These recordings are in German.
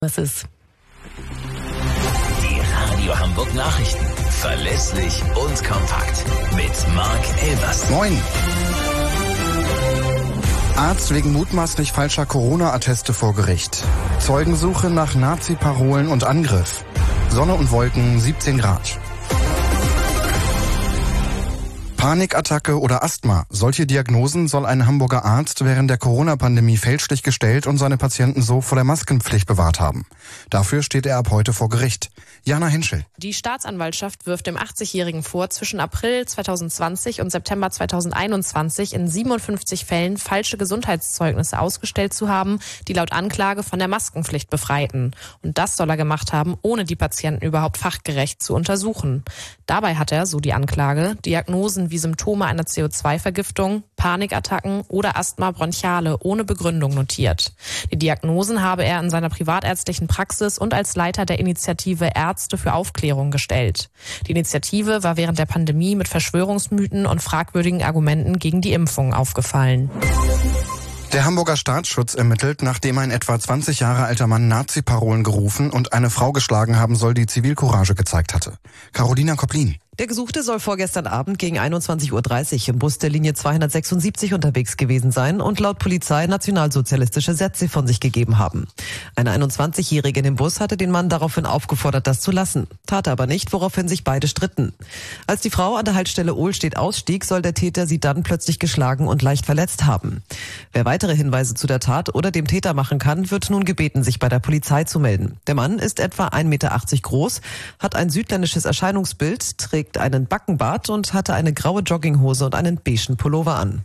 Was ist? Die Radio Hamburg Nachrichten. Verlässlich und kompakt. Mit Marc Elvers. Moin. Arzt wegen mutmaßlich falscher Corona-Atteste vor Gericht. Zeugensuche nach Nazi-Parolen und Angriff. Sonne und Wolken, 17 Grad. Panikattacke oder Asthma. Solche Diagnosen soll ein Hamburger Arzt während der Corona-Pandemie fälschlich gestellt und seine Patienten so vor der Maskenpflicht bewahrt haben. Dafür steht er ab heute vor Gericht. Jana Henschel. Die Staatsanwaltschaft wirft dem 80-Jährigen vor, zwischen April 2020 und September 2021 in 57 Fällen falsche Gesundheitszeugnisse ausgestellt zu haben, die laut Anklage von der Maskenpflicht befreiten. Und das soll er gemacht haben, ohne die Patienten überhaupt fachgerecht zu untersuchen. Dabei hat er, so die Anklage, Diagnosen wie Symptome einer CO2-Vergiftung, Panikattacken oder Asthma bronchiale ohne Begründung notiert. Die Diagnosen habe er in seiner privatärztlichen Praxis und als Leiter der Initiative Ärzte für Aufklärung gestellt. Die Initiative war während der Pandemie mit Verschwörungsmythen und fragwürdigen Argumenten gegen die Impfung aufgefallen. Der Hamburger Staatsschutz ermittelt, nachdem ein etwa 20 Jahre alter Mann Nazi-Parolen gerufen und eine Frau geschlagen haben soll, die Zivilcourage gezeigt hatte. Carolina Koplin. Der Gesuchte soll vorgestern Abend gegen 21:30 Uhr im Bus der Linie 276 unterwegs gewesen sein und laut Polizei nationalsozialistische Sätze von sich gegeben haben. Eine 21-Jährige in dem Bus hatte den Mann daraufhin aufgefordert, das zu lassen. Tat er aber nicht, woraufhin sich beide stritten. Als die Frau an der Haltestelle Ohlstedt ausstieg, soll der Täter sie dann plötzlich geschlagen und leicht verletzt haben. Wer weitere Hinweise zu der Tat oder dem Täter machen kann, wird nun gebeten, sich bei der Polizei zu melden. Der Mann ist etwa 1,80 Meter groß, hat ein südländisches Erscheinungsbild, trägt einen Backenbart und hatte eine graue Jogginghose und einen beigen Pullover an.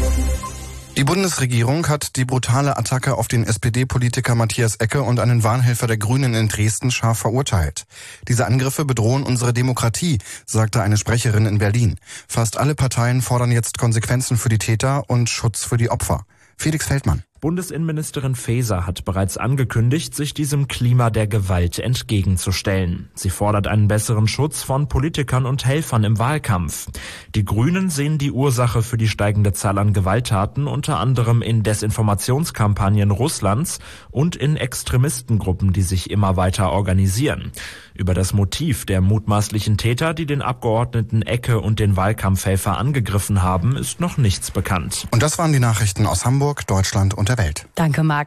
Die Bundesregierung hat die brutale Attacke auf den SPD-Politiker Matthias Ecke und einen Wahlhelfer der Grünen in Dresden scharf verurteilt. Diese Angriffe bedrohen unsere Demokratie, sagte eine Sprecherin in Berlin. Fast alle Parteien fordern jetzt Konsequenzen für die Täter und Schutz für die Opfer. Felix Feldmann. Bundesinnenministerin Faeser hat bereits angekündigt, sich diesem Klima der Gewalt entgegenzustellen. Sie fordert einen besseren Schutz von Politikern und Helfern im Wahlkampf. Die Grünen sehen die Ursache für die steigende Zahl an Gewalttaten unter anderem in Desinformationskampagnen Russlands und in Extremistengruppen, die sich immer weiter organisieren. Über das Motiv der mutmaßlichen Täter, die den Abgeordneten Ecke und den Wahlkampfhelfer angegriffen haben, ist noch nichts bekannt. Und das waren die Nachrichten aus Hamburg, Deutschland und der Welt. Danke, Marc.